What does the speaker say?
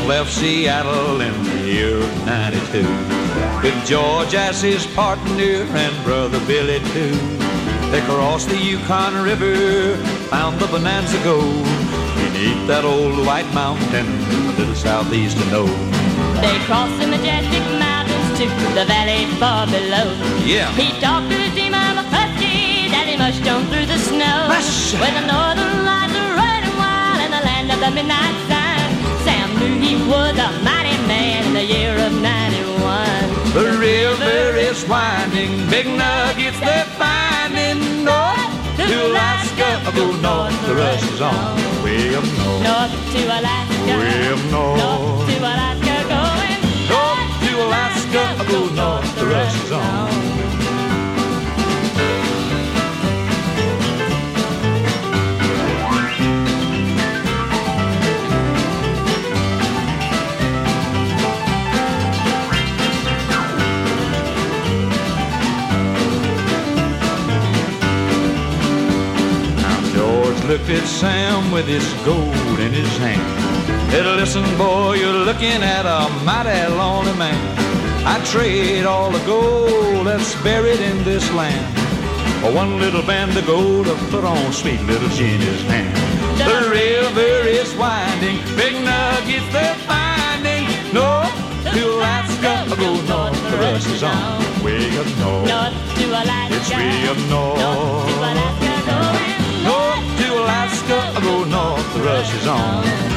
left Seattle in the year of 92 with George as his partner and brother Billy too. They crossed the Yukon River, found the Bonanza Gold beneath that old white mountain a little southeast of Nome. They crossed the majestic mountains to the valley far below. Yeah. He talked to the team of a husky that he mushed on through the snow. Mush. Where the northern lights are running wild in the land of the midnight sun, Sam knew he was a mighty man in the year of 91. The river is winding, big nuggets they're finding. North to Alaska, go north, the rush is on. Way up north, North to Alaska, way up north. north to Alaska, going North to Alaska, go north, the rush is on. Looked at Sam with his gold in his hand. Said, listen, boy, you're looking at a mighty lonely man. I'd trade all the gold that's buried in this land for one little band of gold to put on sweet little Jenny's hand. The river is winding, big nuggets they're finding. North to Alaska, go north, the rush is on. Way up north, north to Alaska, it's way up north. North to Alaska, going North to Alaska, go north, the rush is on.